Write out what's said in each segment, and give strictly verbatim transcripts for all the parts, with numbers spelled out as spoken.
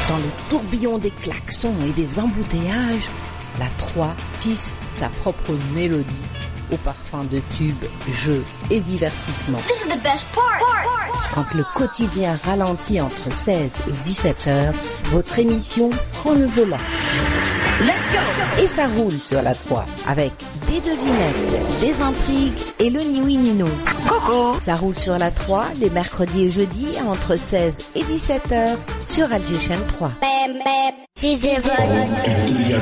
Dans le tourbillon des klaxons et des embouteillages, la trois tisse sa propre mélodie au parfum de tubes, jeux et divertissements. This is the best part. Quand le quotidien ralentit entre seize et dix-sept heures, votre émission prend le volant. Let's go! Et ça roule sur la trois avec des devinettes, des intrigues et le ni oui ni non. Coucou! Ça roule sur la trois les mercredis et jeudis entre seize et dix-sept heures sur Alger Chaîne trois. D J Volume.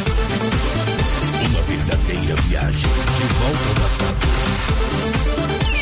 Uma verdadeira viagem de volta ao passado.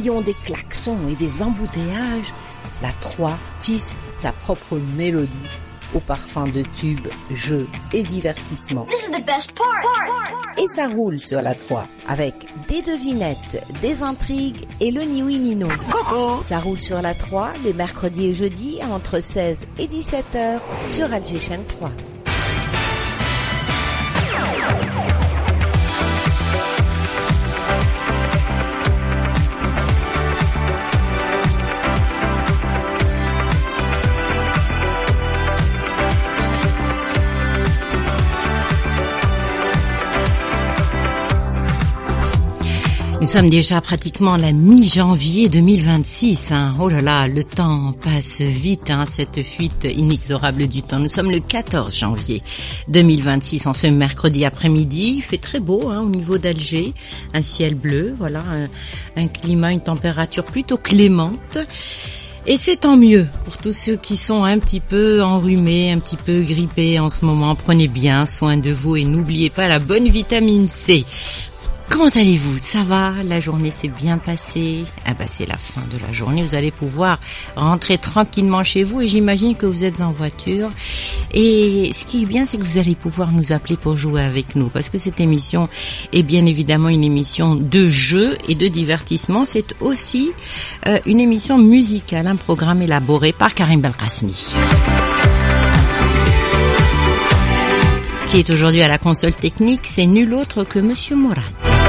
tourbillon des klaxons et des embouteillages, la trois tisse sa propre mélodie au parfum de tubes, jeux et divertissements. This is the best part. Et ça roule sur la trois avec des devinettes, des intrigues et le ni oui ni non. Coucou. Ça roule sur la trois les mercredis et jeudis entre seize et dix-sept heures sur Alger Chaîne trois. Nous sommes déjà pratiquement à la mi-janvier deux mille vingt-six. Hein. Oh là là, le temps passe vite, hein, cette fuite inexorable du temps. Nous sommes le quatorze janvier deux mille vingt-six, en ce mercredi après-midi. Il fait très beau hein, au niveau d'Alger, un ciel bleu, voilà, un, un climat, une température plutôt clémente. Et c'est tant mieux pour tous ceux qui sont un petit peu enrhumés, un petit peu grippés en ce moment. Prenez bien soin de vous et n'oubliez pas la bonne vitamine C. Comment allez-vous? Ça va? La journée s'est bien passée? Ah bah c'est la fin de la journée, vous allez pouvoir rentrer tranquillement chez vous et j'imagine que vous êtes en voiture. Et ce qui est bien, c'est que vous allez pouvoir nous appeler pour jouer avec nous parce que cette émission est bien évidemment une émission de jeu et de divertissement. C'est aussi euh, une émission musicale, un programme élaboré par Karim Belkacemi, qui est aujourd'hui à la console technique. C'est nul autre que Monsieur Mourad.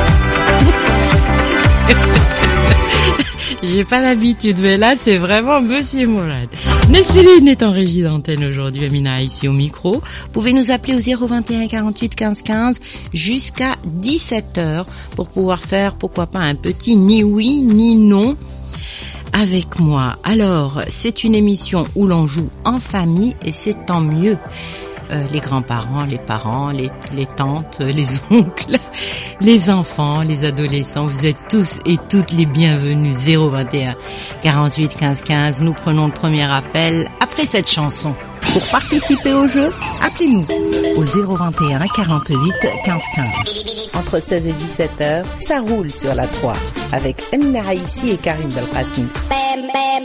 J'ai pas l'habitude, mais là c'est vraiment Monsieur Mourad. Nesseline est en régie d'antenne aujourd'hui, Amina ici au micro. Vous pouvez nous appeler au zéro vingt et un quarante-huit quinze quinze jusqu'à dix-sept heures pour pouvoir faire, pourquoi pas, un petit ni oui ni non avec moi. Alors, c'est une émission où l'on joue en famille et c'est tant mieux. Euh, les grands-parents, les parents, les, les tantes, les oncles, les enfants, les adolescents, vous êtes tous et toutes les bienvenus. Zéro vingt et un quarante-huit quinze quinze, nous prenons le premier appel après cette chanson. Pour participer au jeu, appelez-nous au zéro vingt et un quarante-huit quinze quinze. Entre seize et dix-sept heures, ça roule sur la trois avec Amina Haïssi et Karim Belkacemi. Bam, bam.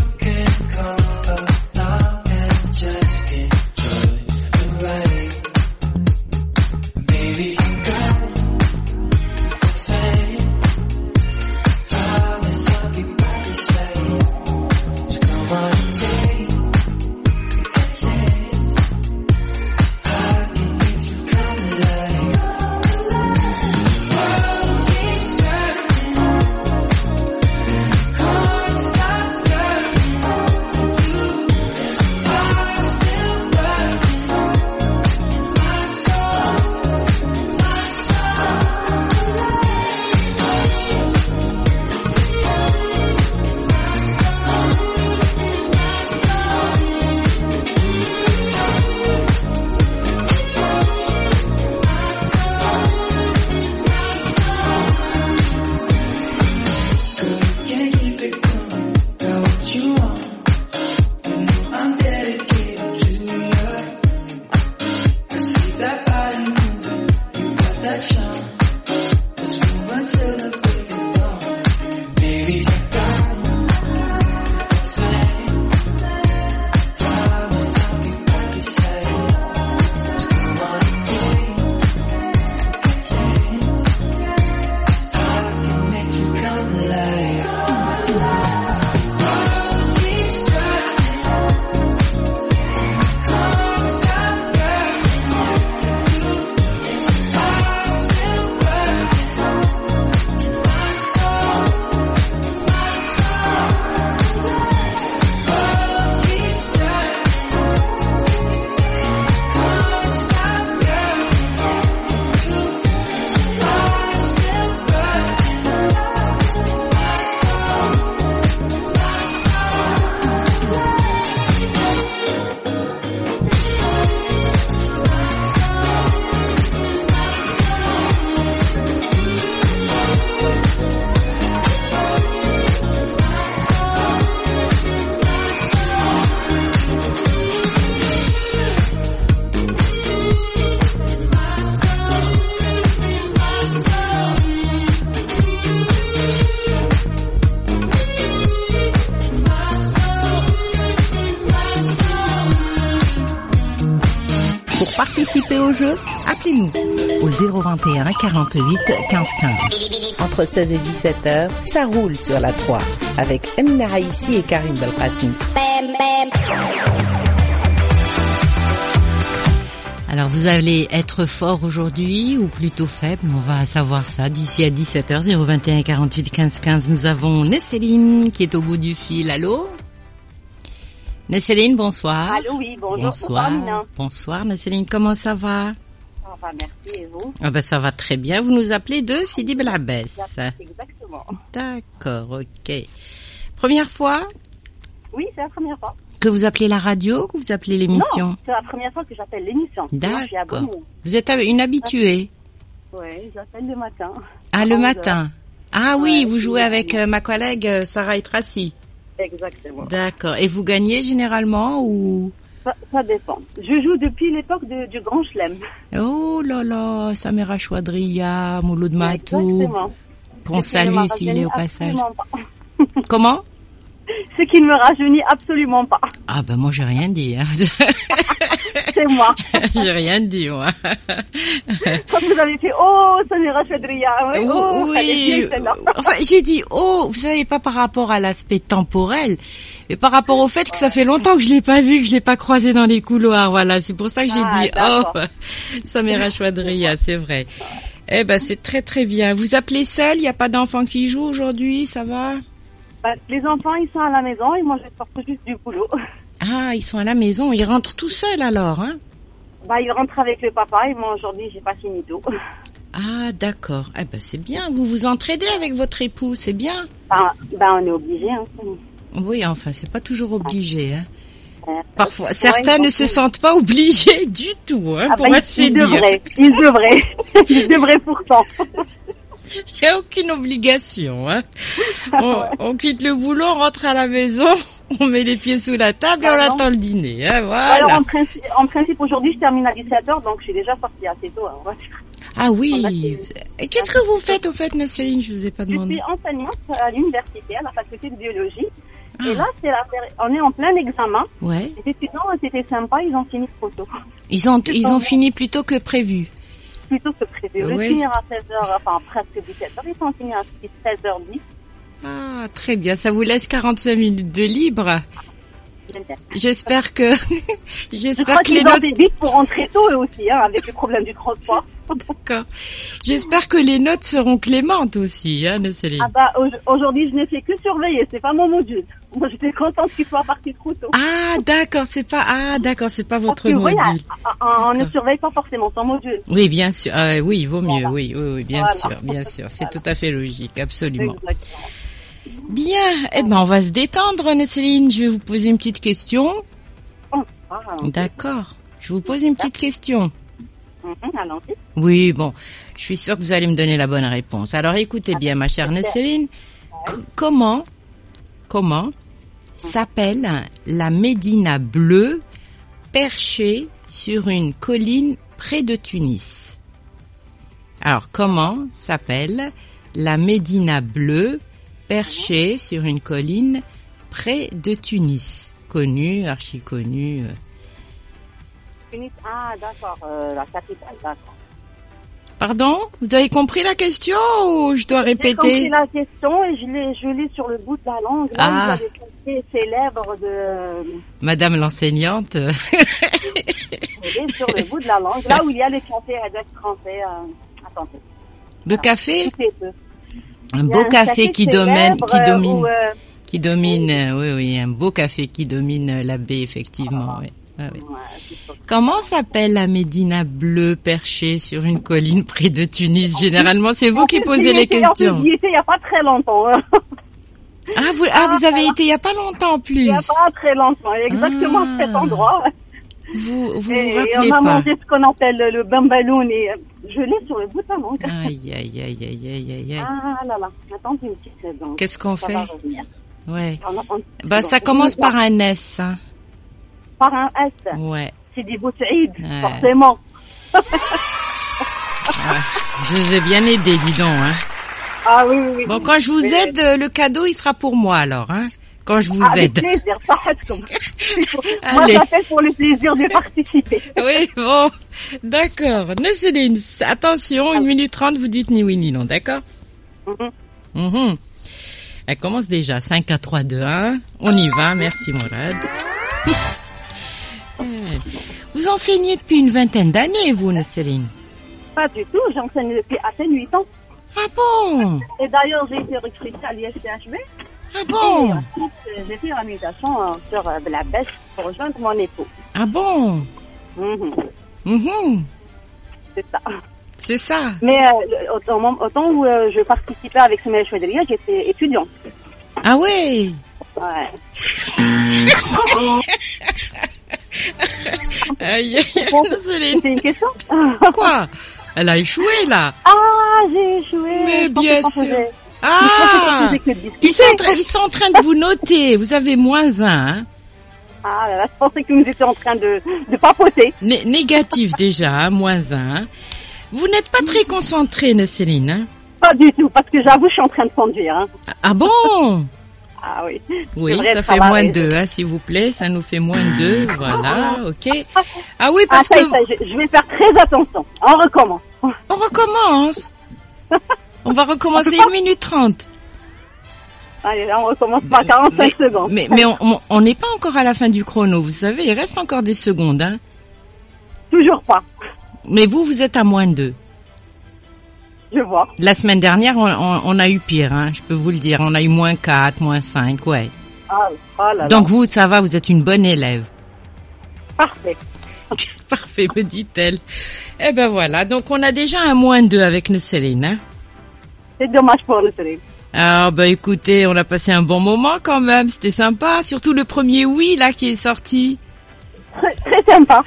Come along and just enjoy the ride. au jeu? Appelez-nous au zéro vingt et un quarante-huit quinze quinze. Entre seize et dix-sept heures, ça roule sur la trois avec Emina Raïssi et Karim Belkacem. Alors vous allez être fort aujourd'hui ou plutôt faible, on va savoir ça d'ici à dix-sept heures, zéro vingt et un quarante-huit quinze quinze. Nous avons Nesseline qui est au bout du fil. Allô Nesseline, bonsoir. Allô, oui, bonjour. Bonsoir, bonsoir, bonsoir Nesseline, comment ça va? Ça va, merci, et vous? Ah ben ça va très bien, vous nous appelez de Sidi Bel Abbès. Exactement. D'accord, ok. Première fois? Oui, c'est la première fois. Que vous appelez la radio, que vous appelez l'émission? Non, c'est la première fois que j'appelle l'émission. D'accord. Vous êtes une habituée? Oui, j'appelle le matin. Ah, le matin. Ah oui, ouais, vous jouez avec euh, ma collègue euh, Sarah et Tracy. Exactement. D'accord. Et vous gagnez généralement ou? Ça, ça dépend. Je joue depuis l'époque de, du Grand Chelem. Oh là là, Samira Chouadria, Mouloud Matou. Exactement. Qu'on salue s'il est au passage. Pas. Comment? Ce qui ne me rajeunit absolument pas. Ah ben moi j'ai rien dit. Hein. C'est moi. J'ai rien dit moi. Quand vous avez fait oh Samira Chouadria, oui, oh, oui. Enfin j'ai dit oh, vous savez pas par rapport à l'aspect temporel, mais par rapport au fait que ça fait longtemps que je l'ai pas vu, que je l'ai pas croisé dans les couloirs. Voilà, c'est pour ça que j'ai ah, dit d'accord. Oh Samira Chouadria, c'est vrai. Eh ben c'est très très bien. Vous appelez seul, il y a pas d'enfants qui jouent aujourd'hui, ça va? Bah, les enfants, ils sont à la maison et moi, je sors juste du boulot. Ah, ils sont à la maison. Ils rentrent tout seuls alors, hein? Bah, ils rentrent avec le papa et moi, aujourd'hui, j'ai pas fini tout. Ah, d'accord. Eh ben, c'est bien. Vous vous entraidez avec votre époux, c'est bien. Bah, bah on est obligé, hein. Oui, enfin, c'est pas toujours obligé, hein. Euh, Parfois, ouais, certains ne se sentent pas obligés du tout, hein, ah, pour bah, ainsi ils dire. Devraient, ils devraient. Ils devraient pourtant. Il n'y a aucune obligation, hein. On, on quitte le boulot, on rentre à la maison, on met les pieds sous la table et on attend le dîner, hein, voilà. Alors, en principe, en principe, aujourd'hui, je termine à dix-sept heures, donc je suis déjà sortie assez tôt, hein, on va dire. Ah oui. Et qu'est-ce que vous faites au fait, Nesseline? Je vous ai pas demandé. Je suis enseignante à l'université, à la faculté de biologie. Ah. Et là, c'est la, on est en plein examen. Ouais. Les étudiants, c'était sympa, ils ont fini trop tôt. Ils ont, ils ont fini plus tôt que prévu. Plutôt que prévu. Ouais. Je vais finir à seize heures, enfin presque dix-sept heures, ils sont finis à seize heures dix. Ah, très bien, ça vous laisse quarante-cinq minutes de libre. J'espère que, j'espère Je crois que les qu'ils ont notes... des vite pour rentrer tôt eux aussi, hein, avec le problème du transport. D'accord. J'espère que les notes seront clémentes aussi, hein, Nesseline. Ah bah, aujourd'hui, je n'ai fait que surveiller, c'est pas mon module. Moi, j'étais contente qu'il soit parti trop tôt. Ah, d'accord, c'est pas, ah, d'accord, c'est pas votre que, module. Oui, on ne surveille pas forcément son module. Oui, bien sûr, euh, oui, il vaut mieux, voilà. oui, oui, oui, bien voilà. sûr, bien sûr, c'est voilà. Tout à fait logique, absolument. Exactement. Bien, eh ben, on va se détendre, Nesseline, je vais vous poser une petite question. Oh, ah, d'accord, je vous pose une petite question. Mm-hmm, allons-y. Oui, bon, je suis sûre que vous allez me donner la bonne réponse. Alors écoutez bien, ma chère Nesseline, c- comment, comment s'appelle la médina bleue perchée sur une colline près de Tunis? Alors, comment s'appelle la médina bleue perchée sur une colline près de Tunis? Connue, archi connue. Tunis, ah d'accord, euh, la capitale, d'accord. Pardon? Vous avez compris la question ou je dois répéter? J'ai compris la question et je l'ai, je l'ai sur le bout de la langue. Là, ah. vous avez compris célèbre de... Madame l'enseignante. Je l'ai sur le bout de la langue. Là où il y a les cafés avec français. Euh... Attendez. Le ah. café? Un il beau un café, café qui domine, qui domine, où, euh... qui domine, oui. oui, oui, un beau café qui domine la baie, effectivement, oui. Ah oui. Ouais, comment s'appelle la médina bleue perchée sur une colline près de Tunis? Généralement, c'est vous qui posez les questions. J'y étais il n'y a pas très longtemps. Hein. Ah, vous, ah, vous avez été il n'y a pas longtemps en plus. Il n'y a pas très longtemps, exactement à cet endroit. Vous, vous et, vous rappelez et on a pas? mangé ce qu'on appelle le bambaloun et je l'ai sur le bout de la langue. Aïe, aïe, aïe, aïe, aïe, aïe, aïe. Ah là là, attendez une petite seconde. Qu'est-ce qu'on ça fait? va revenir. Ouais. On a, on... Bah, bon, ça commence par un S, hein. Par un S? Ouais. C'est des Boutaïd, ouais. forcément. Ouais. Je vous ai bien aidé, dis donc, hein. Ah oui, oui, oui. Bon, quand je vous aide, le cadeau, il sera pour moi, alors, hein. quand je vous Ah, avec aide. plaisir, صحتكم. Moi, Allez. j'appelle pour le plaisir de participer. Oui, bon, d'accord. Nesseline, attention, une minute trente, vous dites ni oui ni non, d'accord? Mhm. Mhm. Elle commence déjà. cinq, quatre, trois, deux, un. On y va. Merci, Mourad. Eh, vous enseignez depuis une vingtaine d'années, vous, Nesseline? Pas du tout, j'enseigne depuis à peine huit ans. Ah bon? Et d'ailleurs, j'ai été recrutée à l'I S T H B. Ah Et bon? ensuite, euh, j'ai fait la mutation euh, sur euh, la baisse pour rejoindre mon époux. Ah bon? Mhm. Mhm. C'est ça. C'est ça. Mais euh, le- au, au moment- au temps où euh, je participais avec Semel Chouadria, j'étais étudiante. Ah ouais? Ouais. Aïe, aïe, Bon, Nesseline. C'était une question? Quoi? Elle a échoué, là. Ah, j'ai échoué. Mais Je pensais bien qu'on sûr. faisait- Ah! je pensais qu'on faisait que de discuter. Ils sont, en train- ils sont en train de vous noter. Vous avez moins un, hein? Ah là là, je pensais que nous étions en train de, de papoter. Né- négatif déjà, hein, moins un. Hein. Vous n'êtes pas très concentré, Nesseline. Hein? Pas du tout, parce que j'avoue, je suis en train de conduire. Hein. Ah bon? Ah oui. Oui, devrais ça être fait à la moins de raison. deux, hein, s'il vous plaît. Ça nous fait moins de deux. Voilà, ok. Ah oui, Ah, parce ça, y est, que ça, y est, je, je vais faire très attention. On recommence. on recommence. On va recommencer une minute trente. Allez, là, on recommence par quarante-cinq mais, secondes. Mais, mais on- on on n'est pas encore à la fin du chrono, vous savez. Il reste encore des secondes. Hein. Toujours pas. Mais vous, vous êtes à moins de deux. Je vois. La semaine dernière, on, on, on a eu pire, hein, je peux vous le dire. On a eu moins quatre, moins cinq, ouais. Ah, oh là là. Donc vous, ça va, vous êtes une bonne élève. Parfait. Parfait, me dit-elle. Eh ben voilà, donc on a déjà un moins deux avec Nesseline. Hein. C'est dommage pour le soleil. Ah bah écoutez, on a passé un bon moment quand même, c'était sympa. Surtout le premier oui là qui est sorti. Très, très sympa.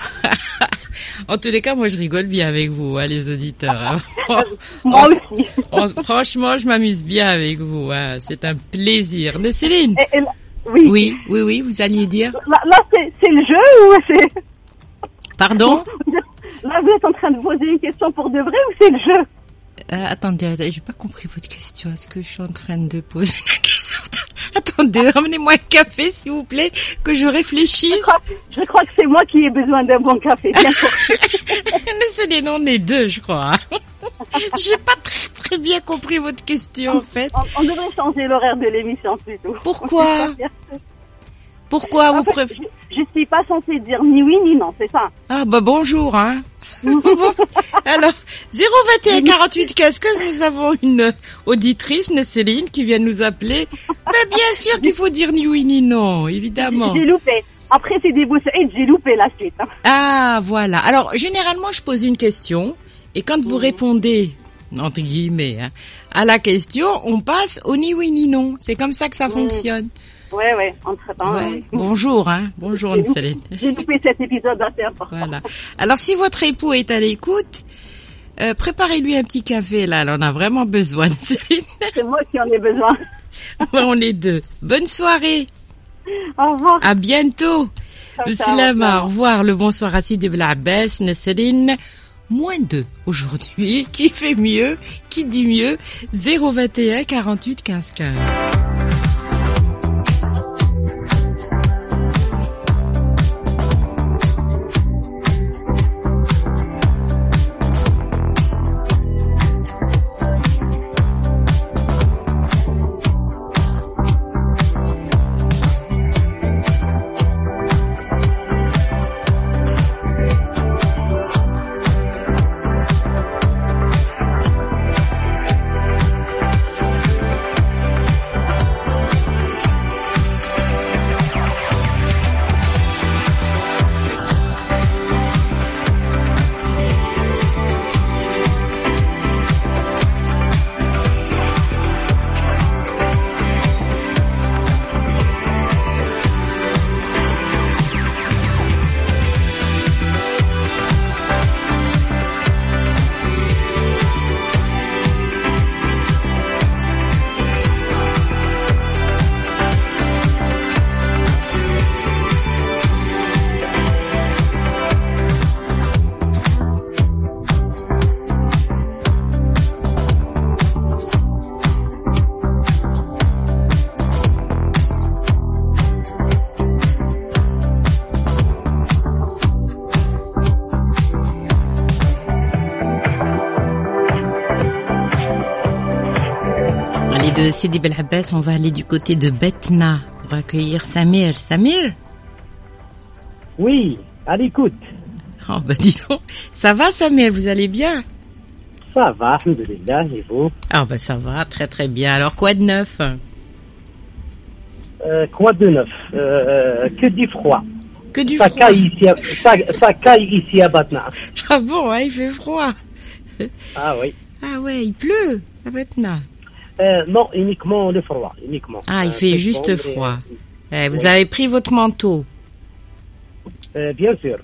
En tous les cas, moi je rigole bien avec vous, hein, les auditeurs. Hein. Moi aussi. Oh, franchement, je m'amuse bien avec vous. Hein. C'est un plaisir. Nesseline. Et, et là- oui. Oui, oui, oui, vous alliez dire. Là, là c'est, c'est le jeu ou c'est... Pardon. Là, vous êtes en train de poser une question pour de vrai ou c'est le jeu? Euh, attendez, attendez, j'ai pas compris votre question. Est-ce que je suis en train de poser la question? Attendez, ramenez-moi un café, s'il vous plaît, que je Je réfléchisse. crois, je crois que c'est moi qui ai besoin d'un bon café. Bien sûr. Mais c'est les noms des deux, je crois. J'ai pas très, très bien compris votre question, en fait. On, on devrait changer l'horaire de l'émission plutôt. Pourquoi? Pourquoi vous En fait, préférez... je, je suis pas censée dire ni oui ni non, c'est ça. Ah bah bonjour, hein. Bon, alors, zéro vingt et un quarante-huit quinze, que nous avons une auditrice, Nesseline, qui vient nous appeler. Mais bien sûr qu'il faut dire ni oui ni non, évidemment. J'ai loupé. Après, c'est des boussettes, j'ai loupé la suite. hein. Ah, voilà. Alors, généralement, je pose une question, et quand vous répondez, entre guillemets, hein, à la question, on passe au ni oui ni non. C'est comme ça que ça fonctionne. Ouais, ouais, entre-temps. Ouais. oui. Bonjour, hein. Bonjour, J'ai loupé- Nesseline. J'ai loupé cet épisode assez important. Voilà. Alors, si votre époux est à l'écoute, euh, préparez-lui un petit café, là. Elle en a vraiment besoin, Nesseline. C'est moi qui en ai besoin. Ouais, on est deux. Bonne soirée. Au revoir. À bientôt. Ciao, Le ciao, Silama, ciao. au revoir. Le bonsoir à Sidi Blabès, Nesseline. Moins deux aujourd'hui. Qui fait mieux? Qui dit mieux? zéro vingt et un quarante-huit quinze quinze. de Sidi Bel Abbas, on va aller du côté de Betna pour accueillir Samir. Samir? Oui, à l'écoute. Oh, bah dis donc. Ça va, Samir? Vous allez bien? Ça va, alhamdoulilah, et vous? Ah, bah ça va, très très bien. Alors, quoi de neuf? Euh, quoi de neuf? euh, Que du froid. Que du ça froid. Caille ici à, ça, ça caille ici à Batna. Ah bon, hein, il fait froid. Ah oui. Ah ouais, il pleut à Betna. Euh, non, uniquement le froid, uniquement. Ah, il Euh, fait juste mais- froid. Eh, vous oui. avez pris votre manteau. Euh, bien sûr.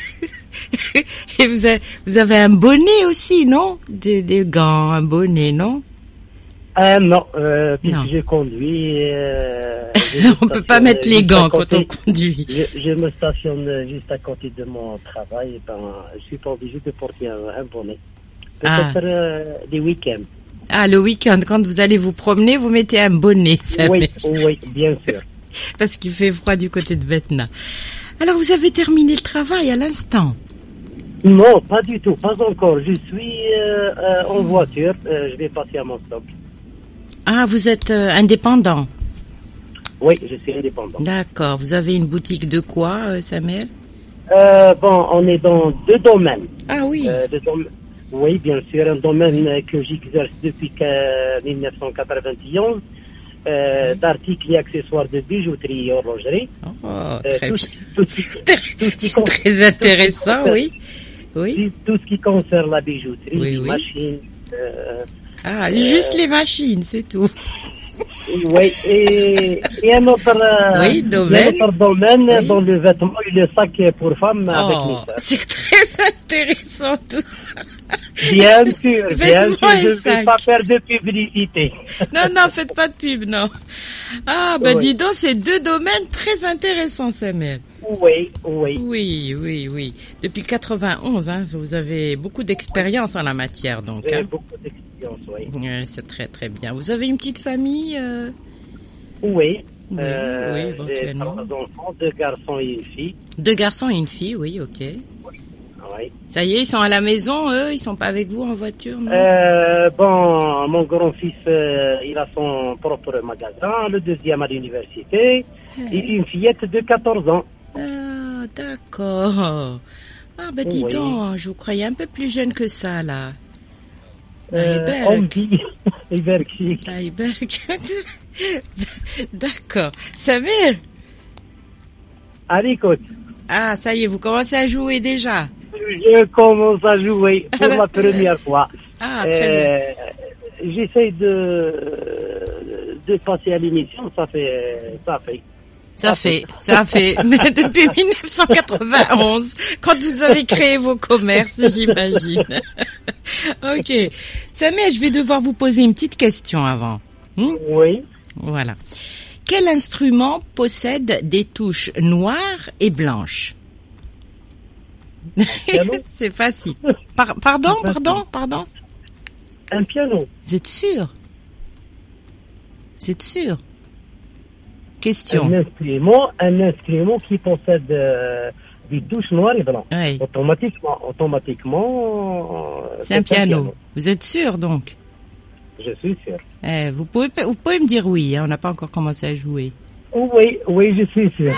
Et vous avez, vous avez un bonnet aussi, non? Des, des gants, un bonnet, non? Euh, non, euh, puisque Non. je conduis. Euh, On peut pas mettre les gants quand on conduit. Je, je me stationne juste à côté de mon travail. Et ben, je suis pas obligé de porter un, un bonnet. Ah. Peut-être euh, des week-ends. Ah, le week-end, quand vous allez vous promener, vous mettez un bonnet, ça Oui, met- oui, bien sûr. parce qu'il fait froid du côté de Betna. Alors, vous avez terminé le travail à l'instant. Non, pas du tout, pas encore. Je suis euh, euh, en voiture. Euh, je vais passer à mon stock. Ah, vous êtes euh, indépendant. Oui, je suis indépendant. D'accord. Vous avez une boutique de quoi, euh, Samuel? Euh, bon, on est dans deux domaines. Ah oui. Euh, deux dom- Oui, bien sûr, un domaine euh, que j'exerce depuis que- mille neuf cent quatre-vingt-onze, euh, d'articles et accessoires de bijouterie et horlogerie. Oh, Euh, très tout, bien. tout ce qui- tout ce qui con- Très intéressant, tout ce oui. qui- Oui. Tout ce qui concerne la bijouterie, Oui, les oui. machines. Euh, Ah, juste les machines, c'est tout. oui, et, et un autre, euh, Oui, domaine. un autre domaine Oui. dans le vêtement et le sac pour femmes avec Oh, mes sœurs. c'est très intéressant tout ça. Bien sûr, bien Vêtements sûr, et je ne sacs. vais pas faire de publicité. Non, non, faites pas de pub, non. Ah, ben Oui. dis donc, c'est deux domaines très intéressants, Samuel. Oui, oui. Oui, oui, oui. Depuis quatre-vingt-onze, hein, vous avez beaucoup d'expérience en la matière, donc. J'ai Hein. beaucoup d'expérience, oui. Ouais, c'est très, très bien. Vous avez une petite famille euh... Oui. Oui, euh, oui, j'ai éventuellement. trois enfants, deux garçons et une fille. Deux garçons et une fille, oui, ok. Oui. Ça y est, ils sont à la maison, eux, ils sont pas avec vous en voiture, non? Euh, bon, mon grand-fils, euh, il a son propre magasin, le deuxième à l'université, et une fillette de quatorze ans. Ah, d'accord. Ah, ben dis Oui. donc, je vous croyais un peu plus jeune que ça, là. Euh, Aïberg. on dit, Aïberg, si. Aïberg. D'accord. Samir? À l'écoute. Ah, ça y est, vous commencez à jouer déjà. Je commence à jouer pour la première fois. Ah, très bien. Euh, J'essaie de, de passer à l'émission, ça fait, ça fait. Ça fait, ça fait. Mais depuis mille neuf cent quatre-vingt-onze, quand vous avez créé vos commerces, j'imagine. Ok. Samir, je vais devoir vous poser une petite question avant. Hmm? Oui. Voilà. Quel instrument possède des touches noires et blanches? piano. C'est facile. Par- pardon, C'est facile. pardon, pardon. Un piano. Vous êtes sûr? Vous êtes sûr? Question. Un instrument, un instrument qui possède euh, des touches noires et blanches. Oui. Automatiquement, automatiquement. euh, C'est un piano. Vous êtes sûr donc? Je suis sûr. Eh, vous pouvez, vous pouvez me dire oui. Hein, on n'a pas encore commencé à jouer. Oui, oui, je suis sûr.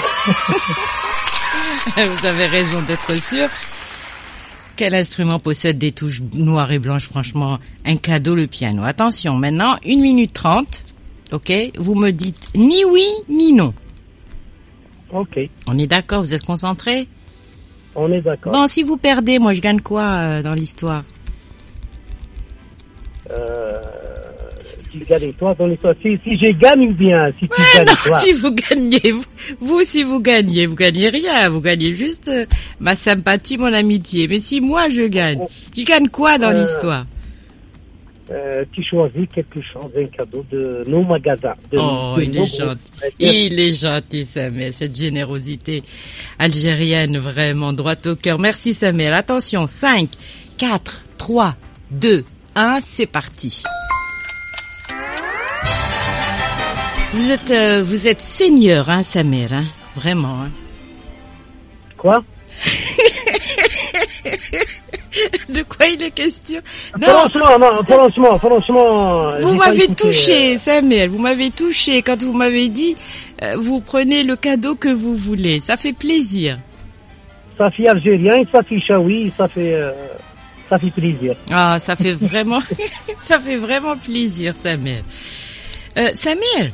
Vous avez raison d'être sûr. Quel instrument possède des touches noires et blanches? Franchement, un cadeau, le piano. Attention, maintenant, une minute trente. Ok? Vous me dites ni oui, ni non. Ok, On est d'accord? Vous êtes concentrés? on est d'accord. Bon, si vous perdez, moi, je gagne quoi euh, dans l'histoire? Euh, tu gagnes toi dans l'histoire. Si, si je gagne bien, si tu Ah gagnes non, toi. si vous gagnez, vous, vous, si vous gagnez, vous gagnez rien. Vous gagnez juste euh, ma sympathie, mon amitié. Mais si moi, je gagne, je gagne quoi dans Euh, l'histoire? Euh, tu choisis quelque chose, un cadeau de nos magasins. De, Oh, de il nos est gentil. groupes. Il est gentil, Samuel. Cette générosité algérienne, vraiment, droit au cœur. Merci, Samuel. Attention, cinq, quatre, trois, deux, un, c'est parti. Vous êtes, euh, vous êtes seigneur, hein, Samuel, hein. Vraiment, hein. Quoi? De quoi il est question? Non. Franchement, non, franchement, franchement. Vous j'ai pas m'avez écouté, touché, euh, Samuel. Vous m'avez touché quand vous m'avez dit, euh, vous prenez le cadeau que vous voulez. Ça fait plaisir. Ça fait algérien, ça fait chaoui, ça fait, euh, ça fait plaisir. Ah, ça fait vraiment, ça fait vraiment plaisir, Samuel. Euh, Samuel,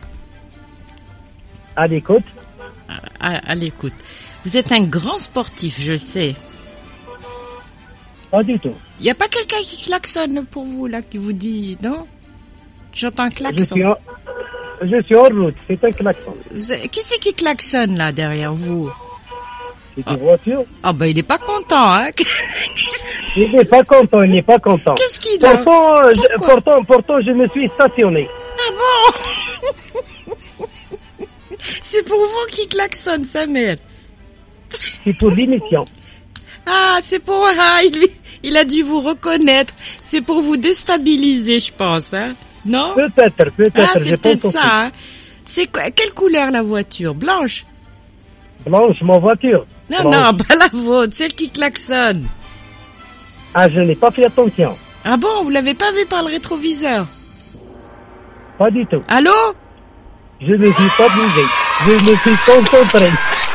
À l'écoute. à, à l'écoute. Vous êtes un grand sportif, je le sais. Pas du tout. Il n'y a pas quelqu'un qui klaxonne pour vous, là, qui vous dit, non? J'entends un Je klaxon. suis en, je suis en route, c'est un klaxon. Vous- Qui c'est qui klaxonne, là, derrière vous? C'est une voiture. Ah, ben, il est pas content, hein? Il n'est pas content, il n'est pas content. Qu'est-ce qu'il a? Pourtant, euh, je, Pourquoi? pourtant, pourtant, je me suis stationné. Ah bon? C'est pour vous qui klaxonne, Samuel. C'est pour l'émission. Ah, c'est pour... Ah, il, il a dû vous reconnaître. C'est pour vous déstabiliser, je pense, hein? Non? Peut-être, peut-être, Ah, je c'est pense peut-être aussi. ça, hein? C'est quoi, quelle couleur la voiture? Blanche? Blanche, ma voiture. Non, Blanche. non, pas la vôtre, celle qui klaxonne. Ah, je n'ai pas fait attention. Ah bon, vous l'avez pas vu par le rétroviseur? Pas du tout. Allô? Je ne suis pas bougé. Je me suis concentré.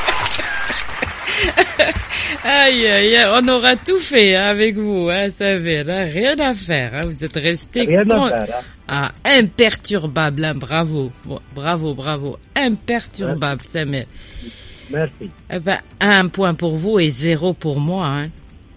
Aïe, aïe, aïe, on aura tout fait hein, avec vous, hein, Samuel, hein, rien à faire, hein, vous êtes resté Rien con- à faire. Hein. Ah, imperturbable, hein, bravo, Bon, bravo, bravo, imperturbable, Samuel. Merci. Eh ben, un point pour vous et zéro pour moi, hein.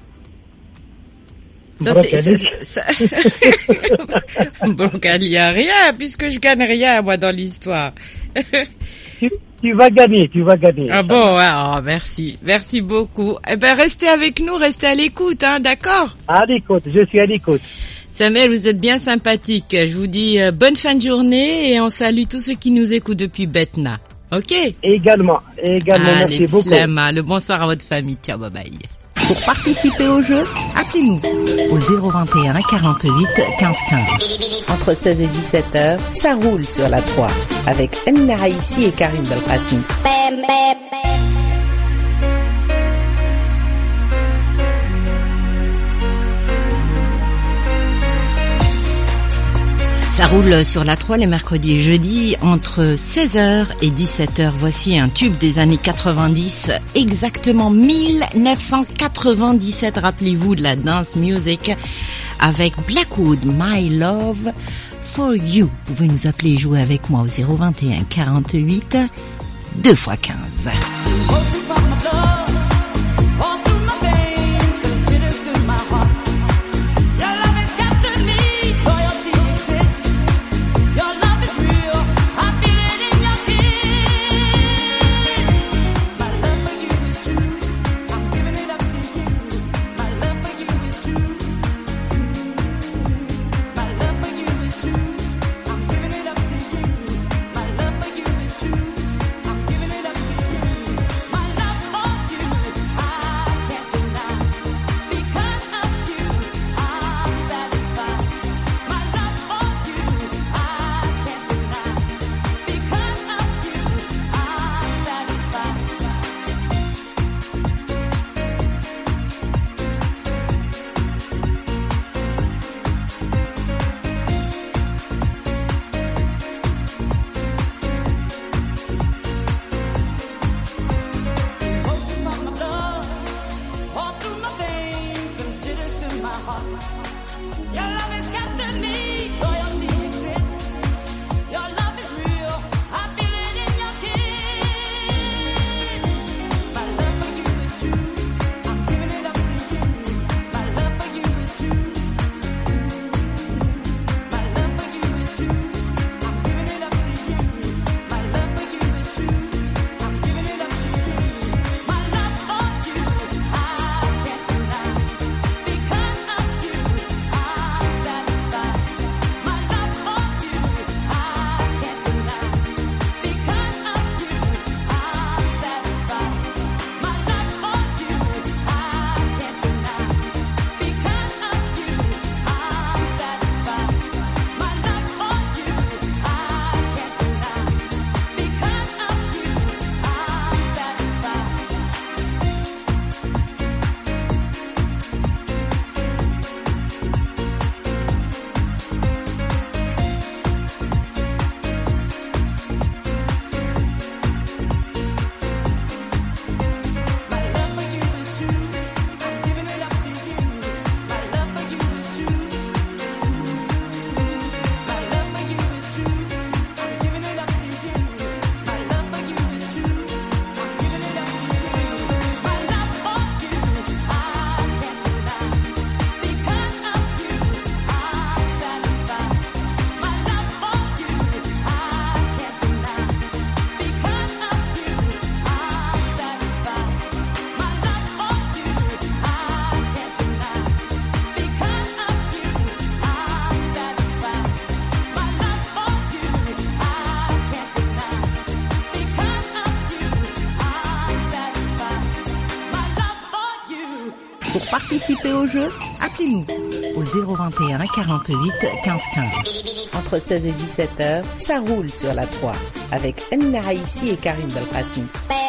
Ça, c'est, Brocali. ça, ça... Brocali, y a rien, puisque je gagne rien, moi, dans l'histoire. Tu, tu vas gagner, tu vas gagner. Ah bon, ouais, oh, merci, merci beaucoup. Eh ben, restez avec nous, restez à l'écoute, hein, d'accord? À l'écoute, je suis à l'écoute. Samuel, vous êtes bien sympathique. Je vous dis euh, bonne fin de journée et on salue tous ceux qui nous écoutent depuis Betna. Ok? Également, également, Allez, merci beaucoup. Slama, le bonsoir à votre famille. Ciao, bye bye. Pour participer au jeu, appelez-nous au zéro vingt et un quarante-huit quinze quinze. Entre seize et dix-sept heures, ça roule sur la trois avec Amina Raïssi et Karim Belkacem. Bam, bam, bam. Ça roule sur la trois les mercredis et jeudis entre seize heures et dix-sept heures. Voici un tube des années quatre-vingt-dix, exactement mille neuf cent quatre-vingt-dix-sept. Rappelez-vous de la dance music avec Blackwood, My Love for You. Vous pouvez nous appeler et jouer avec moi au zéro vingt et un quarante-huit deux fois quinze. participez au jeu, appelez-nous au zéro vingt et un quarante-huit quinze quinze. Entre seize et dix-sept heures, ça roule sur la trois avec Amina Haïssi et Karim Belkacem.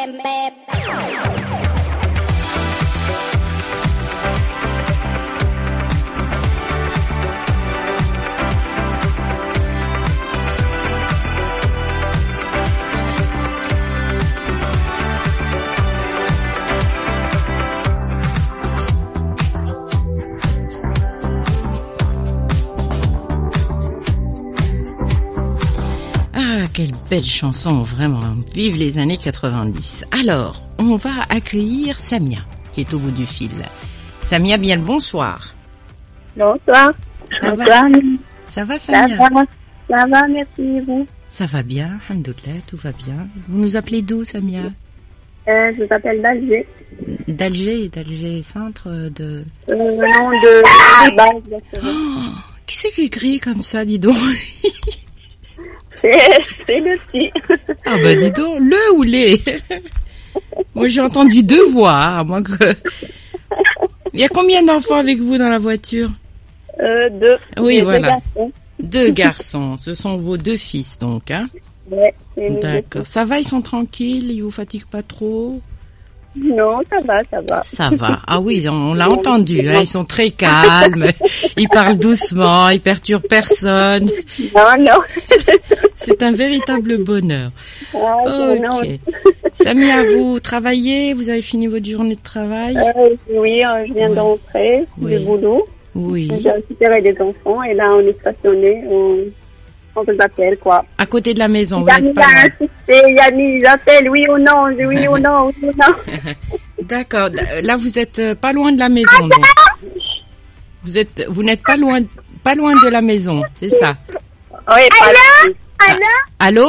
Quelle belle chanson, vraiment. Vive les années quatre-vingt-dix. Alors, on va accueillir Samia, qui est au bout du fil. Samia, bien le bonsoir. Bonsoir. Ça bonsoir. va Ça va, Samia? Ça va, ça va, merci, vous? Ça va bien, alhamdoulilah, tout va bien. Vous nous appelez d'où, Samia? euh, Je m'appelle d'Alger. D'Alger, d'Alger, centre de... Euh, non, de... de base, exactement. Oh, qui c'est qui écrit comme ça, dis donc? C'est, c'est le petit. Ah bah dis donc, le ou les? Moi j'ai entendu deux voix, hein, à moins que... Il y a combien d'enfants avec vous dans la voiture? Euh, deux. Oui, deux voilà. Garçons. Deux garçons, ce sont vos deux fils donc, hein? Ouais, c'est nous D'accord. Ça va, ils sont tranquilles, ils vous fatiguent pas trop? Non, ça va, ça va. Ça va. Ah oui, on l'a entendu, hein, ils sont très calmes, ils parlent doucement, ils perturbent personne. Non, non. C'est un véritable bonheur. Ah, Ok. non. Samia, vous travaillez? Vous avez fini votre journée de travail? Euh, oui, euh, je viens Ouais. de rentrer Oui. du boulot. Oui. J'ai récupéré des enfants et là, on est stationné. On, on vous appelle, quoi. À côté de la maison, vous n'êtes Yannick pas a loin. insisté, Yannick, j'appelle, oui ou non, oui ou non, oui ou non. D'accord. Là, vous êtes euh, pas loin de la maison, donc. Vous êtes, vous n'êtes pas loin, pas loin de la maison, c'est ça? Oui, allô? Ah, allô?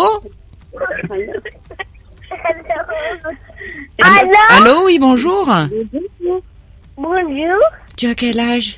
Allô? Allô, oui, bonjour. Bonjour. Tu as quel âge?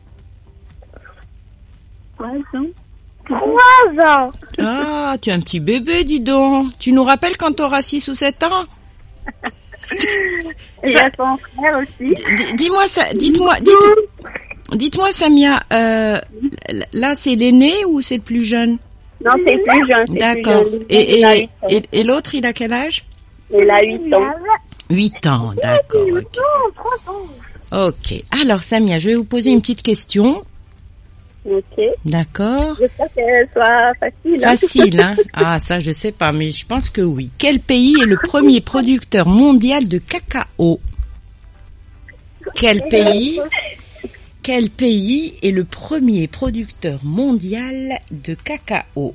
Trois ans. Trois ans. Ah, tu es un petit bébé, dis donc. Tu nous rappelles quand tu auras six ou sept ans? Il y a son frère aussi. D- Dis-moi ça, dites-moi, dites, dites-moi Samia, euh, là c'est l'aîné ou c'est le plus jeune? Non, c'est plus jeune. c'est D'accord. plus jeune. Et, Il a et, huit ans. et, et l'autre, il a quel âge? Il a huit ans. Huit ans, d'accord. Ok. Ok. Alors Samia, je vais vous poser une petite question. Ok. D'accord. J'espère qu'elle soit facile. hein. Facile, hein? Ah, ça, je sais pas, mais je pense que oui. Quel pays est le premier producteur mondial de cacao? Quel pays, quel pays est le premier producteur mondial de cacao?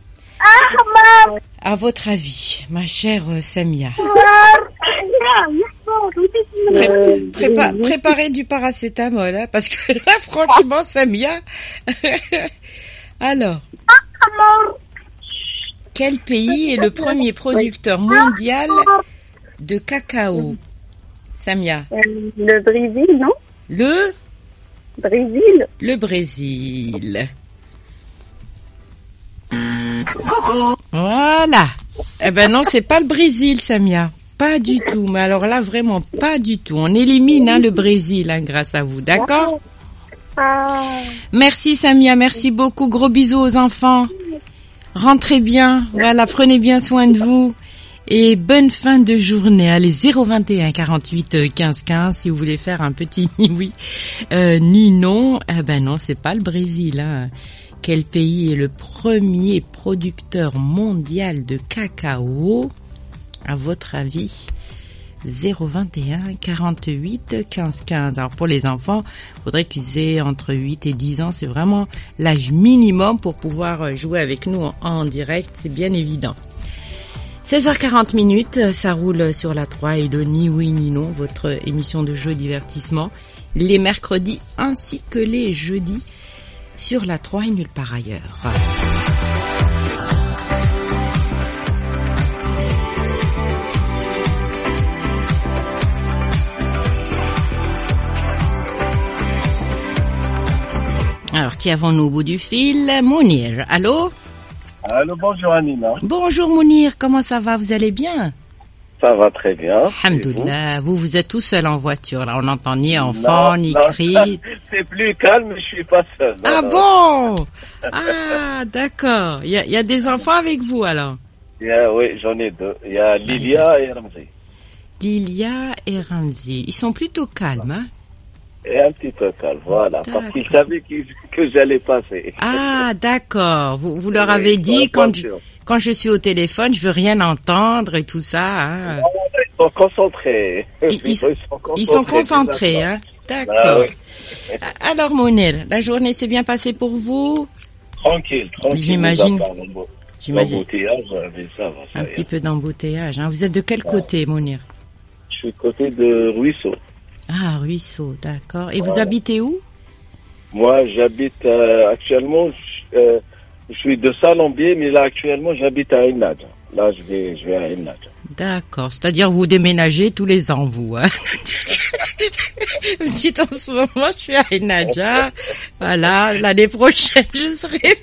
À votre avis, ma chère euh, Samia. Pré- Euh, prépa- préparez du paracétamol, hein, parce que là, franchement, Samia. Alors, quel pays est le premier producteur mondial de cacao? Samia. euh, le Brésil, non? Le, Brésil. le Brésil. Voilà. Eh ben non, c'est pas le Brésil, Samia. Pas du tout. Mais alors là, vraiment pas du tout. On élimine hein, le Brésil hein, grâce à vous. D'accord? Ah. Merci Samia, merci beaucoup. Gros bisous aux enfants. Rentrez bien. Voilà, prenez bien soin de vous. Et bonne fin de journée. Allez, zéro vingt et un quarante-huit quinze quinze si vous voulez faire un petit ni oui euh, ni non. Eh ben non, c'est pas le Brésil. Hein. Quel pays est le premier producteur mondial de cacao? À votre avis? Zéro vingt et un quarante-huit quinze quinze. Alors pour les enfants, il faudrait qu'ils aient entre huit et dix ans. C'est vraiment l'âge minimum pour pouvoir jouer avec nous en, en direct. C'est bien évident. seize heures quarante minutes, ça roule sur la trois et le Ni Oui Ni Non, votre émission de jeu divertissement, les mercredis ainsi que les jeudis sur la trois et nulle part ailleurs. Alors, qui avons-nous au bout du fil? Mounir, allô? Allô, bonjour Anina. Bonjour Mounir, comment ça va? Vous allez bien? Ça va très bien. Alhamdoulilah. Vous, vous êtes tout seul en voiture, là. On n'entend ni enfants, Non, ni non, cris. C'est plus calme, je suis pas seul. Non, Ah non. bon? Ah, d'accord. Il y a, il y a des enfants avec vous, alors? Il y a- oui, j'en ai deux. Il y a Lilia et Ramzi. Lilia et Ramzi. Ils sont plutôt calmes, hein? Et un petit peu calme, voilà. D'accord. Parce qu'ils savaient qu'ils- que j'allais passer. Ah, d'accord. Vous, vous leur Oui, avez dit, pour la quand je, voiture. quand je suis au téléphone, je veux rien entendre et tout ça, hein? Ils sont concentrés. Ils- ils- sont Ils sont concentrés, hein? D'accord. Ah, oui. Alors, Mounir, la journée s'est bien passée pour vous? Tranquille, tranquille. J'imagine. mis à part l'embo- J'imagine. L'embouteillage, mais ça va, ça Un y est. petit peu d'embouteillage, hein? Vous êtes de quel côté, Mounir? Je suis côté de Ruisseau. Ah, Ruisseau, d'accord. Et vous Voilà. habitez où? Moi, j'habite euh, actuellement, je, euh, je suis de Salambier, mais là, actuellement, j'habite à Enad. Là, je vais, je vais à Enad. D'accord. C'est-à-dire, vous déménagez tous les ans, vous, hein? Vous dites en ce moment, je suis à Enadja. Voilà, l'année prochaine, je serai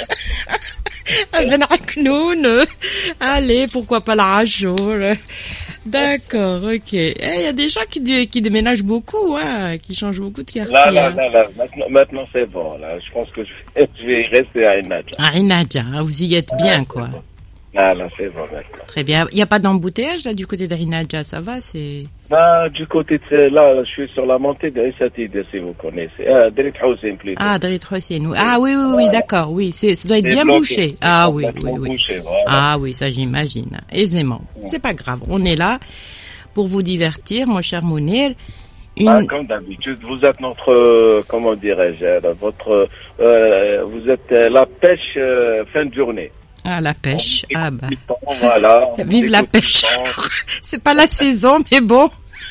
à Ben Aknoun. Allez, pourquoi pas la Rajoul. D'accord, ok. Eh, il y a des gens qui, dé- qui déménagent beaucoup, hein, qui changent beaucoup de quartier. Là, là, hein. là, là, maintenant, maintenant c'est bon. Là, je pense que je vais, je vais rester à Enad. Là, À Enadja, hein, vous y êtes bien, quoi. là, là c'est bon maintenant. Très bien. Il n'y a pas d'embouteillage, là, du côté de Enadja, ça va, c'est... Là, du côté de là, je suis sur la montée de Essatide, si vous connaissez. Ah, Derek Housen, plutôt. Ah, Drit Hossein, oui. Ah, oui, oui, oui, d'accord, oui, c'est, ça doit être C'est bien bloqué. bouché. C'est Ah, oui, oui, complètement oui. bouché, voilà. Ah, oui, ça, j'imagine, aisément. C'est pas grave, on est là pour vous divertir, mon cher Mounir. Une... Ah, comme d'habitude, vous êtes notre, euh, comment dirais-je, euh, votre, euh, vous êtes euh, la pêche euh, fin de journée. Ah, la pêche. Ah, bah. Voilà. on Vive la écoute pêche. tout le temps. C'est pas la saison, mais bon.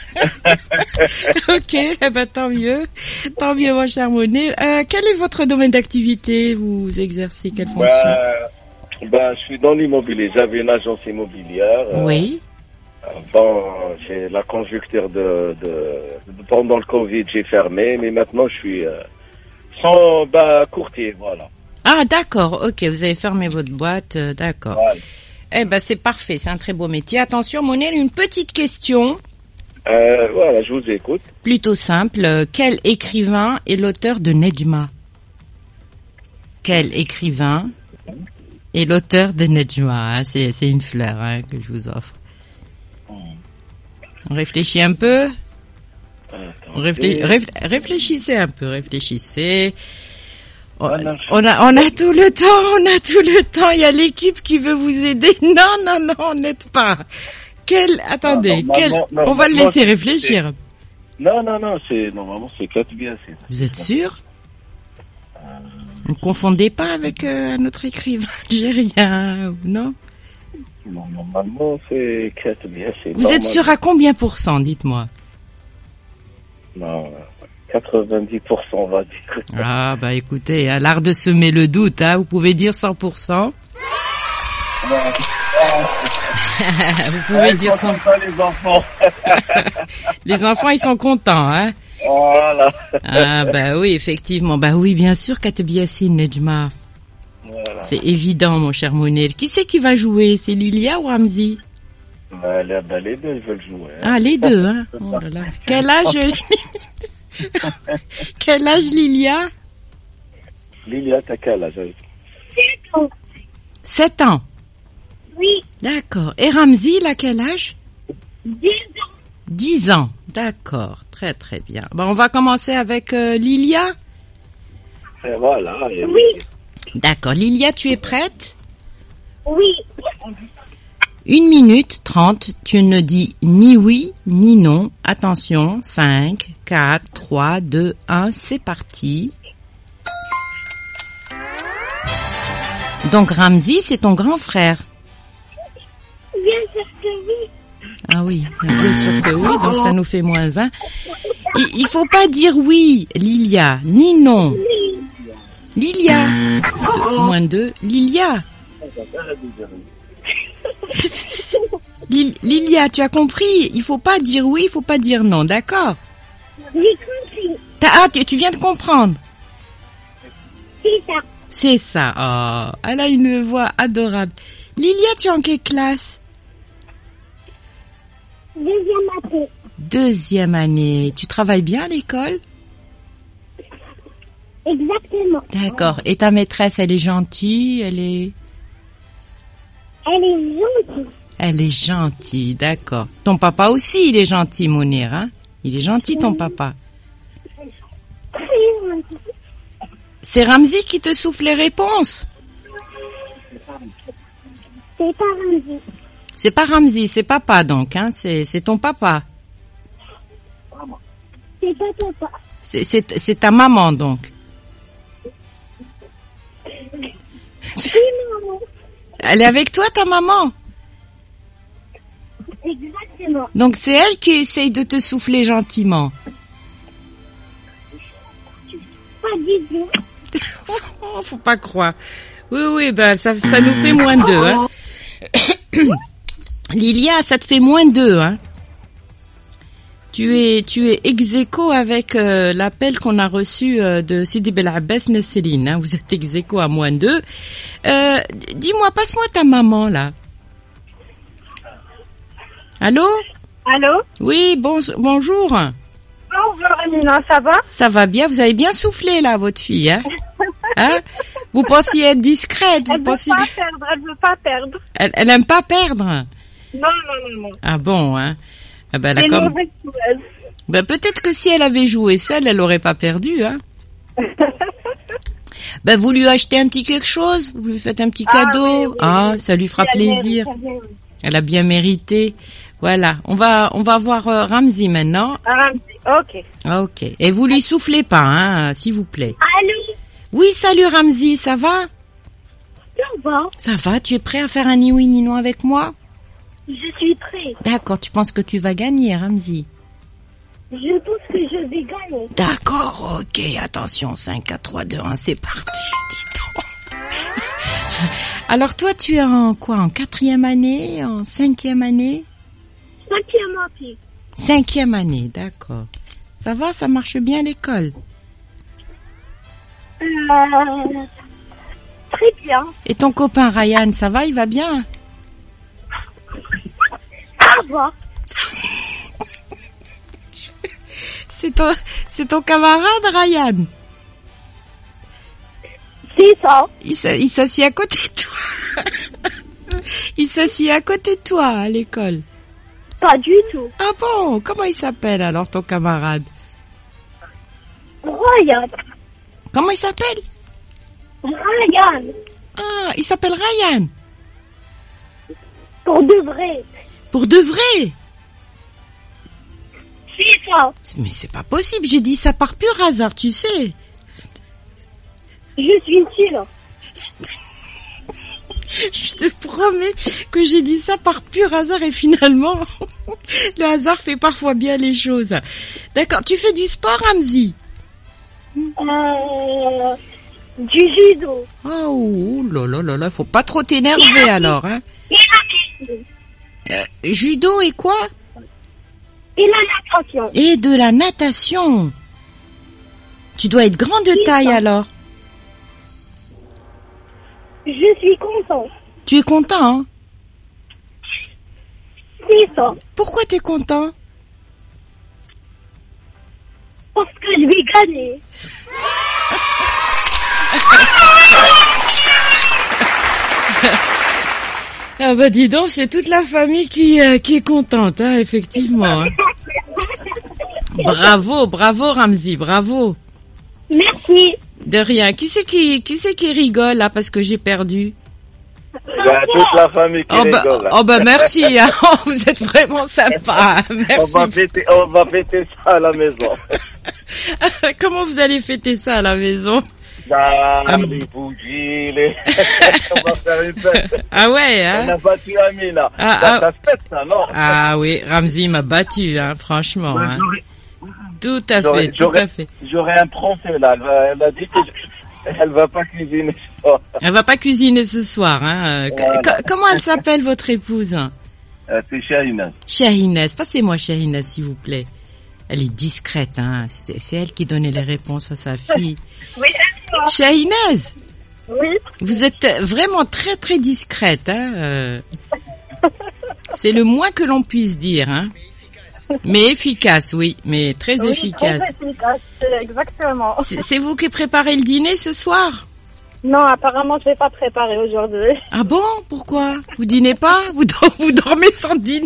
Ok, eh ben, tant mieux. Tant mieux, mon cher Mounir. Euh, quel est votre domaine d'activité? Vous exercez quelle fonction? Bah, bah, je suis dans l'immobilier. J'avais une agence immobilière. euh, Oui. Bon, j'ai la conjoncture de, de, de- pendant le Covid, j'ai fermé, mais maintenant je suis euh, sans bah, courtier, voilà. Ah, d'accord, ok, vous avez fermé votre boîte, euh, d'accord. Voilà. Eh ben, c'est parfait, c'est un très beau métier. Attention, Mounir, une petite question, Euh, voilà, je vous écoute. plutôt simple. Euh, Quel écrivain est l'auteur de Nejma? Quel écrivain est l'auteur de Nejma? hein C'est, c'est une fleur hein, que je vous offre. On réfléchit un peu. Réflé- réf- réfléchissez un peu, réfléchissez. On, Ah, non, on a, on a tout le temps, on a tout le temps. Il y a l'équipe qui veut vous aider. Non, non, non, n'êtes pas. Quel, attendez, Non, quel, normalement- on va le normalement, laisser c'est- réfléchir. Non, non, non, c'est normalement c'est quatre biens. c'est- Vous êtes sûr? Ne confondez pas avec euh, un autre écrivain algérien, non? Non, normalement c'est quatre biens. c'est Vous êtes normal. sûr à combien pour cent, dites-moi? Non, quatre-vingt-dix pour cent on va dire. Ah, bah écoutez, hein, l'art de semer le doute, hein, vous pouvez dire cent pour cent. Vous pouvez dire cent pour cent. Pas les enfants. Les enfants, ils sont contents, hein. Voilà. Ah, bah oui, effectivement. Bah oui, bien sûr, Kateb Yassine Nejma. Voilà. C'est évident, mon cher Mounir. Qui c'est qui va jouer? C'est Lilia ou Ramzi? Bah, les, bah, les deux veulent jouer. hein. Ah, les deux, hein. Oh là là. Quel âge, quel âge Lilia? Lilia, t'as quel âge? Sept ans. Oui, D'accord. Et Ramzi, il a quel âge? dix ans. Dix ans. D'accord. Très, très bien. Bon, on va commencer avec euh, Lilia. Et voilà. et- Oui, D'accord. Lilia, tu es prête? oui. Une minute trente, tu ne dis ni oui, ni non. Attention, cinq, quatre, trois, deux, un, c'est parti. Donc Ramzi, c'est ton grand frère. Bien sûr que oui. Ah oui, bien sûr que oui, donc ça nous fait moins un. Il, il faut pas dire oui, Lilia, ni non. Lilia, moins deux, Lilia. Lil- Lilia, tu as compris? Il faut pas dire oui, il faut pas dire non, d'accord? J'ai compris. T'as- Ah, tu, tu viens de comprendre. C'est ça. C'est ça. Oh, elle a une voix adorable. Lilia, tu es en quelle classe? Deuxième année. Deuxième année. Tu travailles bien à l'école? Exactement. D'accord. Et ta maîtresse, elle est gentille, elle est... Elle est gentille. Elle est gentille, d'accord. Ton papa aussi, il est gentil, Mounir, hein? Il est gentil, ton papa. Très gentille. C'est Ramzi qui te souffle les réponses? C'est pas Ramzi. C'est pas Ramzi, c'est papa donc, hein? C'est, c'est ton papa. C'est pas papa. C'est, c'est, c'est ta maman donc. C'est maman. Elle est avec toi, ta maman? Exactement. Donc c'est elle qui essaye de te souffler gentiment. Pas du tout. Oh, faut pas croire. Oui, oui, ben ça, ça nous fait moins deux, hein. Lilia, ça te fait moins deux, hein. Tu es, tu es ex aequo avec euh, l'appel qu'on a reçu euh, de Sidi Bel Abbas Nesseline, hein. Vous êtes ex aequo à moins deux. Euh, dis-moi, passe-moi ta maman, là. Allô? Allô? Oui, bon, bonjour. Bonjour, Amina, ça va? Ça va bien, vous avez bien soufflé, là, votre fille, hein? Hein? Vous pensiez être discrète, vous Elle veut pensiez... pas perdre, elle veut pas perdre. Elle, elle aime pas perdre? Non, non, non, non. Ah bon, hein? Ah ben, C'est d'accord. mauvais pour elle. Ben, peut-être que si elle avait joué seule, elle aurait pas perdu, hein? Ben, vous lui achetez un petit quelque chose? Vous lui faites un petit Ah, cadeau? oui, oui, Ah, oui. ça lui fera Elle mérite, plaisir. elle mérite. Elle a bien mérité. Voilà. On va, on va voir euh, Ramzi maintenant. Ah, ok. Ah, ok. Et vous lui soufflez pas, hein, s'il vous plaît. Allô? Oui, salut Ramzi, ça va? Ça va? Ça va, tu es prêt à faire un ni oui ni non avec moi? Je suis prêt. D'accord, tu penses que tu vas gagner, Ramzi? Je pense que je vais gagner. D'accord, ok, attention, cinq, quatre, trois, deux, un, c'est parti, dis donc. Alors toi, tu es en quoi? En quatrième année? En cinquième année? Cinquième année. Cinquième année, d'accord. Ça va, ça marche bien l'école? Euh, très bien. Et ton copain Ryan, ça va, il va bien? Ça va. C'est ton, c'est ton camarade Ryan? C'est ça. Il s'a- il s'assied à côté de toi. Il s'assied à côté de toi à l'école. Pas du tout. Ah bon? Comment il s'appelle alors ton camarade? Ryan. Comment il s'appelle? Ryan. Ah, il s'appelle Ryan. Pour de vrai. Pour de vrai? C'est ça. Mais c'est pas possible, j'ai dit ça par pur hasard, tu sais. Je suis sûre. Je te promets que j'ai dit ça par pur hasard et finalement, le hasard fait parfois bien les choses. D'accord, tu fais du sport, Ramzi? Euh, du judo. Oh là là là là, faut pas trop t'énerver alors, hein. Et la piscine. Euh, judo et quoi? Et la natation. Et de la natation. Tu dois être grand de taille alors. Je suis content. Tu es content, hein? C'est ça. Pourquoi t'es content? Parce que je vais gagner. Ah bah dis donc, c'est toute la famille qui, euh, qui est contente, hein, effectivement. Hein. Bravo, bravo Ramzi, bravo. Merci. De rien. Qui c'est qui, qui c'est qui rigole là parce que j'ai perdu? Il y a toute la famille qui Oh bah, rigole. là. oh bah merci, hein. Oh, vous êtes vraiment sympa. Hein. on, Merci. va fêter, on va fêter ça à la maison. Comment vous allez fêter ça à la maison? Ah, Ah, les bougies, les... on va faire une fête. Ah ouais, On hein? a battu Amina. Ah, ça, ah. ça se fête ça, non? Ah oui, Ramzi m'a battu, hein, franchement. Hein. Tout à J'aurais- fait, tout j'aurais- à fait. J'aurais un procès là. Elle, va- elle a dit que je- elle va pas cuisiner ce soir. Elle va pas cuisiner ce soir, hein. Co- Voilà. co- comment elle s'appelle votre épouse? Euh, C'est Shahina. Shahinez, passez-moi Shahinez s'il vous plaît. Elle est discrète, hein. C'est, c'est elle qui donnait les réponses à sa fille. Oui, Shahinez, oui. vous êtes vraiment très très discrète, hein. euh. C'est le moins que l'on puisse dire, hein. Mais efficace, oui, mais très Oui, efficace. très efficace, c'est exactement. C'est c'est vous qui préparez le dîner ce soir? Non, apparemment, je vais pas préparer aujourd'hui. Ah bon? Pourquoi? Vous dînez pas? Vous, dor- vous dormez sans dîner?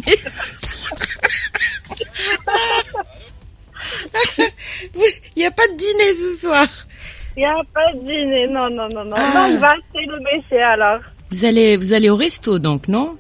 Il n'y a pas de dîner ce soir. Il n'y a pas de dîner, non, non, non, non. Ah. Non, on va acheter le bêcher alors. Vous allez, vous allez au resto donc, non?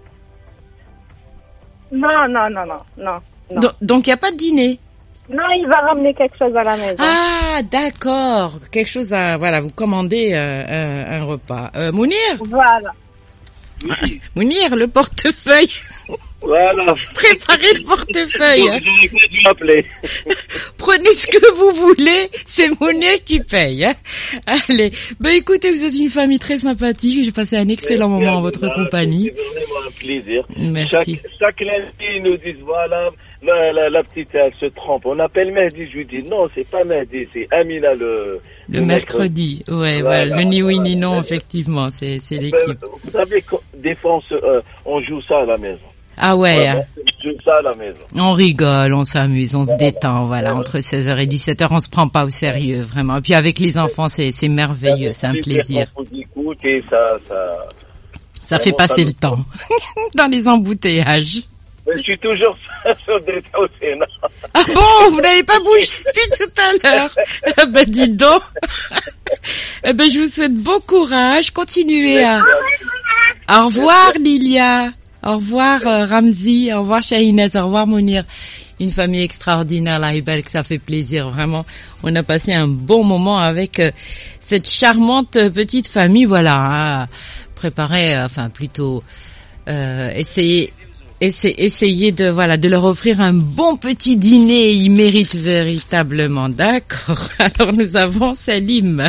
Non, non, non, non, non. Non, Do- Donc il n'y a pas de dîner. non, il va ramener quelque chose à la maison. Ah, d'accord. Quelque chose à, voilà, vous commandez euh, un, un repas. Euh, Mounir, Voilà. Mounir, le portefeuille. Voilà. Préparez le portefeuille. J'aurais pas dû m'appeler. Prenez ce que vous voulez, c'est Mounir qui paye. Hein. Allez, ben écoutez, vous êtes une famille très sympathique. J'ai passé un excellent moment en votre compagnie. C'est vraiment un plaisir. Merci. Chaque, chaque lundi, ils nous disent, voilà, la, la, la petite, elle se trompe. On appelle Mehdi, je lui dis, non, c'est pas Mehdi, c'est Amina le... Le mercredi, ouais, Voilà, voilà, le ni oui ni voilà. non, effectivement, c'est c'est Ben, l'équipe. Vous savez, quand- des fois, on, se, euh, on joue ça à la maison. Ah ouais, hein. Vraiment, on joue ça à la maison. On rigole, on s'amuse, on se détend, voilà, entre seize heures et dix-sept heures, on se prend pas au sérieux, vraiment. Et puis avec les enfants, c'est c'est merveilleux, c'est un plaisir. On vous écoute et ça, ça... Ça fait passer le temps dans les embouteillages. Mais je suis toujours sur des au Sénat. Ah bon, vous n'avez pas bougé depuis tout à l'heure. Eh ben dites donc. Eh ben je vous souhaite bon courage, continuez à... Au revoir Lilia, au revoir euh, Ramzi, au revoir Shahinez, au revoir Mounir. Une famille extraordinaire, là, que ça fait plaisir, vraiment. On a passé un bon moment avec euh, cette charmante euh, petite famille, voilà. Hein, préparer, euh, enfin plutôt euh, essayer... Essayez, essayez de voilà de leur offrir un bon petit dîner, ils méritent véritablement, d'accord. Alors nous avons Salim.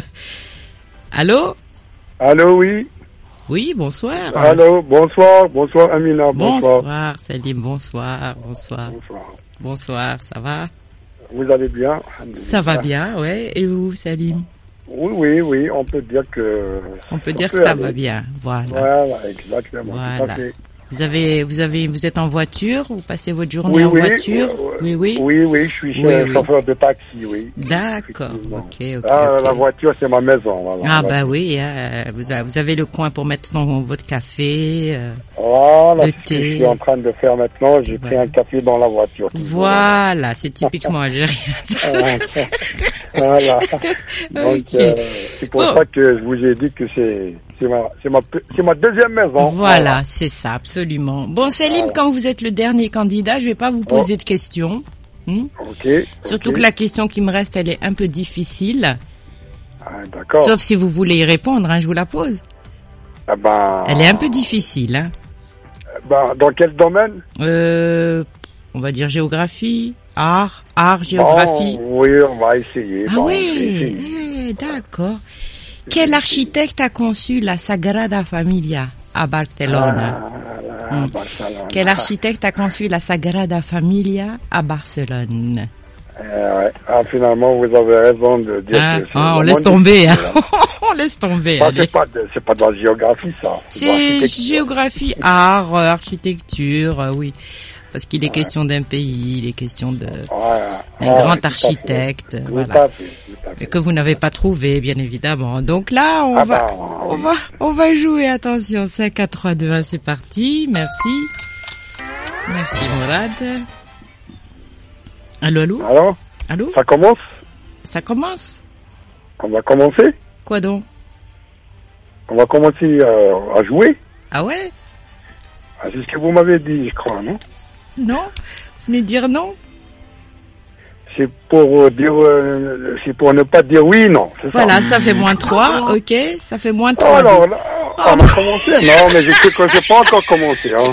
Allô? Allô, oui. Oui, bonsoir. Allô, bonsoir, bonsoir Amina, bonsoir. Bonsoir Salim, bonsoir, bonsoir. Bonsoir. Bonsoir, ça va? Vous allez bien? Ça va bien, ouais. Et vous, Salim? Oui, oui, oui, on peut dire que... On peut dire que ça va bien, voilà. Voilà, exactement. Tout à Voilà. fait. Vous avez, vous avez, vous êtes en voiture, vous passez votre journée Oui, en oui, voiture? euh, Oui, oui. Oui, oui, je suis Oui, oui. chauffeur de taxi, oui. D'accord, Effectivement. ok, ok. Ah, ok. la voiture, c'est ma maison, voilà. Ah Voilà. bah oui, hein, vous, avez, vous avez le coin pour mettre dans votre café. euh, Voilà, Le ce que je thé. suis en train de faire maintenant, j'ai pris Ouais. un café dans la voiture. toujours. voilà, c'est typiquement algérien. ça. Voilà. Donc, Ok. euh, c'est pour Bon. ça que je vous ai dit que c'est c'est ma c'est ma c'est ma deuxième maison. Voilà, c'est ça, absolument. Bon, Salim, Voilà. quand vous êtes le dernier candidat, je vais pas vous poser de questions. Hmm. Ok. Surtout ok. que la question qui me reste, elle est un peu difficile. Ah, d'accord. Sauf si vous voulez y répondre, hein, je vous la pose. Ah ben, Elle est un peu difficile. Hein. ben, dans quel domaine? Euh, on va dire géographie, art, art, géographie. Bon, oui, on va essayer. Ah Bon, on va oui, essayer. eh, d'accord. Quel architecte a conçu la Sagrada Familia à Barcelone? Ah, Hmm. Barcelone. Quel architecte a conçu la Sagrada Familia à Barcelone? Euh, ouais. Ah, finalement, vous avez raison de dire Hein, que c'est ah, on vraiment laisse tomber, hein. difficile, hein. On laisse tomber. Ah, allez. c'est pas de, c'est pas de la géographie, ça. de C'est l'architecture. géographie, art, euh, architecture, euh, oui. Parce qu'il est question d'un pays, il est question de Ouais, d'un ouais, grand tout à fait. architecte, Tout voilà. à fait, tout à fait. Mais que vous n'avez pas trouvé, bien évidemment. Donc là, on Ah va, bah, on oui. va, on va jouer. Attention, cinq, quatre, trois, deux, un, c'est parti. Merci. Merci, Mourad. Allô, allô? Alors, Allô? ça commence? Ça commence? On va commencer? Quoi donc? On va commencer euh, à jouer? Ah ouais? Ah, c'est ce que vous m'avez dit, je crois, non? Non? Vous venez dire non? C'est pour euh, dire, euh, c'est pour ne pas dire oui, non. C'est ça. Voilà, ça fait moins trois, ok? Ça fait moins Oh, trois. alors, là, on va commencer. Non, mais je sais que j'ai pas encore commencé, hein.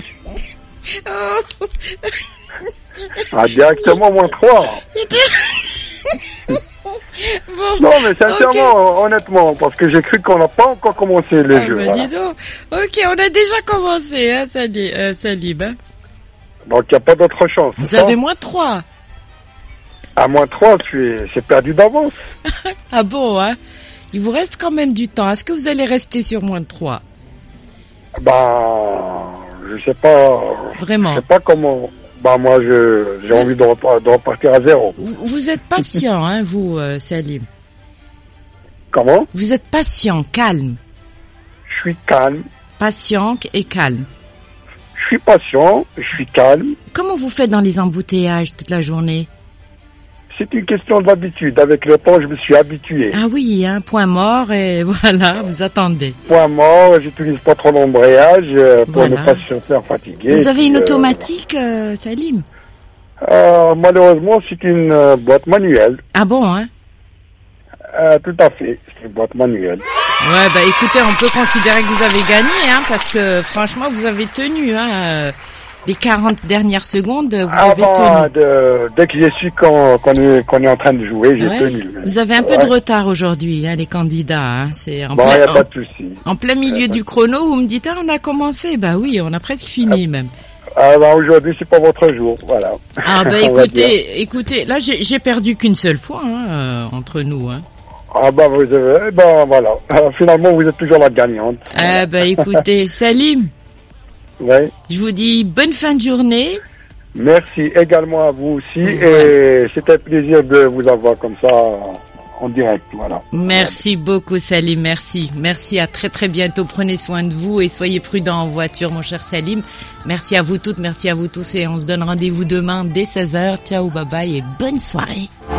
Oh. Ah, directement, moins trois. Bon. Non, mais sincèrement, honnêtement, parce que j'ai cru qu'on n'a pas encore commencé les Ah, jeux. bah, voilà. dis donc. Ok, on a déjà commencé, hein, Salim. Euh, Salim, hein. Donc, il n'y a pas d'autre chance. Vous c'est ça? avez moins trois. À moins trois, tu es, c'est perdu d'avance. Ah bon, hein? Il vous reste quand même du temps. Est-ce que vous allez rester sur moins de trois? Ben, je je sais pas. Vraiment. Je sais pas comment. Bah moi, je j'ai envie de, repar- de repartir à zéro. Vous, vous êtes patient, hein, vous, euh, Salim. Comment? Vous êtes patient, calme. Je suis calme. Patient et calme. Je suis patient. Je suis calme. Comment vous faites dans les embouteillages toute la journée? C'est une question d'habitude. Avec le temps, je me suis habitué. Ah oui, hein, point mort et voilà, vous attendez. Point mort, j'utilise pas trop l'embrayage euh, pour Voilà. ne pas se faire fatiguer. Vous avez une Puis, euh, automatique, euh, Salim? euh, Malheureusement, c'est une euh, boîte manuelle. Ah bon, hein? Euh, tout à fait, c'est une boîte manuelle. Ouais, bah écoutez, on peut considérer que vous avez gagné, hein, parce que franchement, vous avez tenu, hein, euh, les quarante dernières secondes, vous avez Avant, tenu. de, dès que j'ai su qu'on qu'on est, qu'on est en train de jouer, j'ai Ouais. tenu. Vous avez un peu Ouais. de retard aujourd'hui, hein, les candidats. Hein. C'est en, Bon, il n'y plein, a pas en, de souci. en plein milieu du chrono, vous me dites, ah, on a commencé. Bah oui, on a presque fini même. Ah, bah, aujourd'hui, c'est pas votre jour, voilà. Ah bah On va dire. écoutez, écoutez, là j'ai j'ai perdu qu'une seule fois hein, euh, entre nous. Hein. Ah bah vous avez, ben voilà. Alors, finalement, vous êtes toujours la gagnante. Ah bah écoutez, Salim, Ouais. je vous dis bonne fin de journée. Merci également à vous aussi Ouais. et c'était un plaisir de vous avoir comme ça en direct, voilà. Merci beaucoup Salim, merci. Merci, à très très bientôt. Prenez soin de vous et soyez prudents en voiture mon cher Salim. Merci à vous toutes, merci à vous tous et on se donne rendez-vous demain dès seize heures. Ciao, bye bye et bonne soirée.